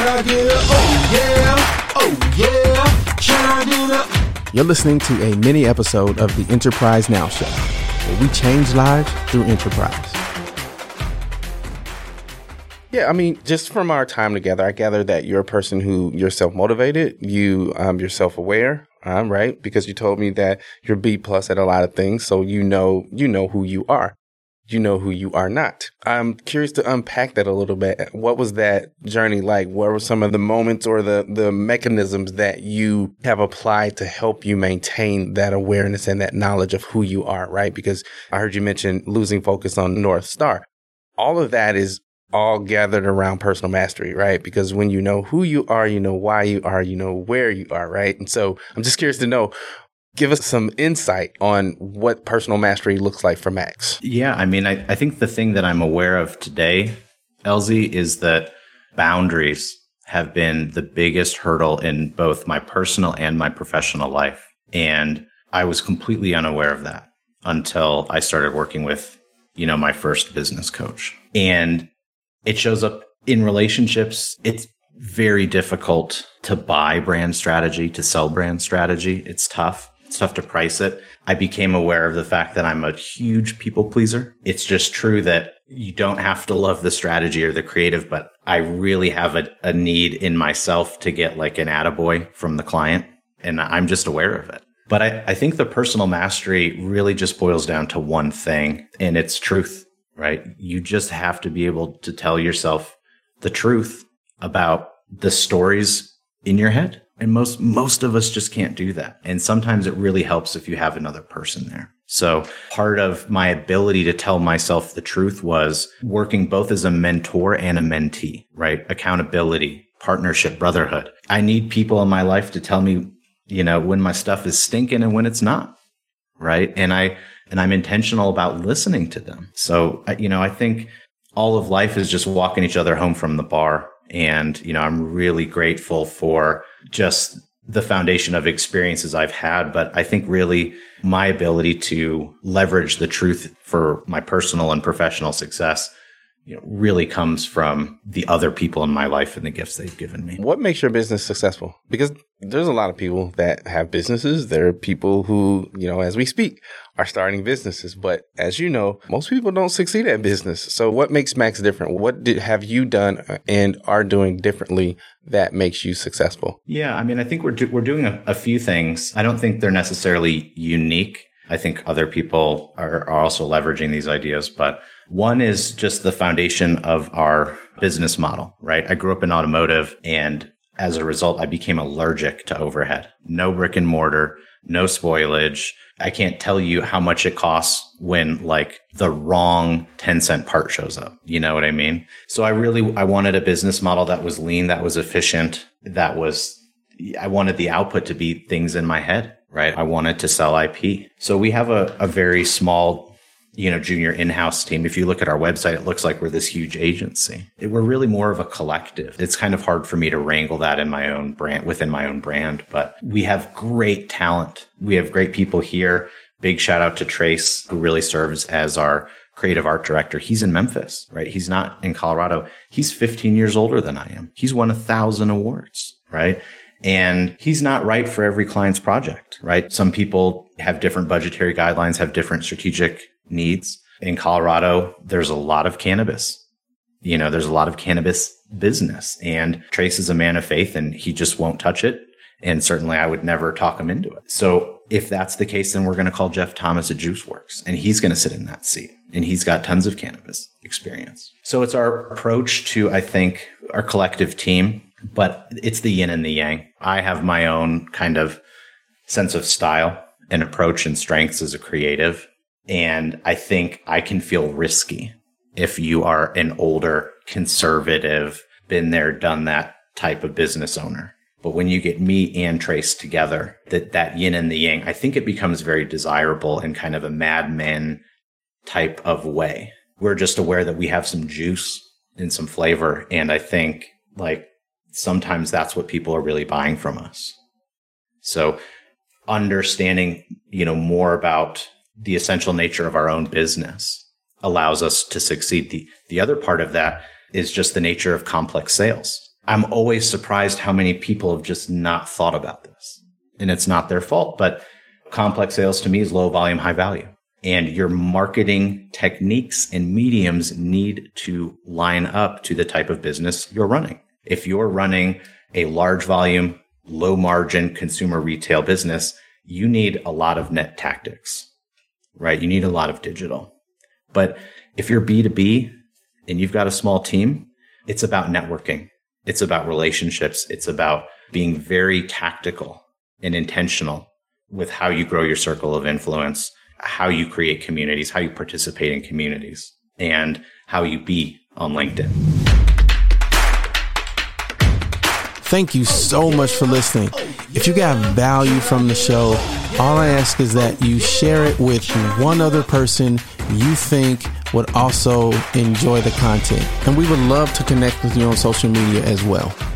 I get a oh yeah, oh yeah, can I get a... You're listening to a mini episode of the Enterprise Now Show, where we change lives through enterprise. Yeah, I mean, just from our time together, I gather that you're a person who you're self-motivated, you're self-aware, right? Because you told me that you're B+ at a lot of things, so you know who you are. You know who you are not. I'm curious to unpack that a little bit. What was that journey like? What were some of the moments or the mechanisms that you have applied to help you maintain that awareness and that knowledge of who you are, right? Because I heard you mention losing focus on North Star. All of that is all gathered around personal mastery, right? Because when you know who you are, you know why you are, you know where you are, right? And so I'm just curious to know, give us some insight on what personal mastery looks like for Max. Yeah, I mean, I think the thing that I'm aware of today, LZ, is that boundaries have been the biggest hurdle in both my personal and my professional life. And I was completely unaware of that until I started working with, my first business coach. And it shows up in relationships. It's very difficult to buy brand strategy, to sell brand strategy. It's tough. It's tough to price it. I became aware of the fact that I'm a huge people pleaser. It's just true that you don't have to love the strategy or the creative, but I really have a need in myself to get like an attaboy from the client, and I'm just aware of it. But I think the personal mastery really just boils down to one thing, and it's truth, right? You just have to be able to tell yourself the truth about the stories in your head. And most of us just can't do that. And sometimes it really helps if you have another person there. So part of my ability to tell myself the truth was working both as a mentor and a mentee, right? Accountability, partnership, brotherhood. I need people in my life to tell me, when my stuff is stinking and when it's not, right? And I'm intentional about listening to them. So, I think all of life is just walking each other home from the bar. And, I'm really grateful for just the foundation of experiences I've had. But I think really my ability to leverage the truth for my personal and professional success, really comes from the other people in my life and the gifts they've given me. What makes your business successful? Because there's a lot of people that have businesses. There are people who, as we speak, are starting businesses. But as you know, most people don't succeed at business. So what makes Max different? What have you done and are doing differently that makes you successful? Yeah, I mean, I think we're doing a few things. I don't think they're necessarily unique. I think other people are also leveraging these ideas, but one is just the foundation of our business model, right? I grew up in automotive, and as a result, I became allergic to overhead. No brick and mortar, no spoilage. I can't tell you how much it costs when like the wrong 10-cent part shows up. You know what I mean? So I wanted a business model that was lean, that was efficient, I wanted the output to be things in my head, right? I wanted to sell IP. So we have a very small, junior in-house team. If you look at our website, it looks like we're this huge agency. We're really more of a collective. It's kind of hard for me to wrangle that in my own brand, within my own brand, but we have great talent. We have great people here. Big shout out to Trace, who really serves as our creative art director. He's in Memphis, right? He's not in Colorado. He's 15 years older than I am. He's won 1,000 awards, right? And he's not right for every client's project, right? Some people have different budgetary guidelines, have different strategic needs. In Colorado, there's a lot of cannabis. There's a lot of cannabis business. And Trace is a man of faith, and he just won't touch it. And certainly I would never talk him into it. So if that's the case, then we're going to call Jeff Thomas at JuiceWorks, and he's going to sit in that seat. And he's got tons of cannabis experience. So it's our approach to, I think, our collective team. But it's the yin and the yang. I have my own kind of sense of style and approach and strengths as a creative. And I think I can feel risky if you are an older, conservative, been there, done that type of business owner. But when you get me and Trace together, that yin and the yang, I think it becomes very desirable in kind of a Mad Men type of way. We're just aware that we have some juice and some flavor. And I think sometimes that's what people are really buying from us. So understanding, more about the essential nature of our own business allows us to succeed. The other part of that is just the nature of complex sales. I'm always surprised how many people have just not thought about this. And it's not their fault, but complex sales to me is low volume, high value. And your marketing techniques and mediums need to line up to the type of business you're running. If you're running a large volume, low margin consumer retail business, you need a lot of net tactics, right? You need a lot of digital. But if you're B2B and you've got a small team, it's about networking. It's about relationships. It's about being very tactical and intentional with how you grow your circle of influence, how you create communities, how you participate in communities, and how you be on LinkedIn. Thank you so much for listening. If you got value from the show, all I ask is that you share it with one other person you think would also enjoy the content. And we would love to connect with you on social media as well.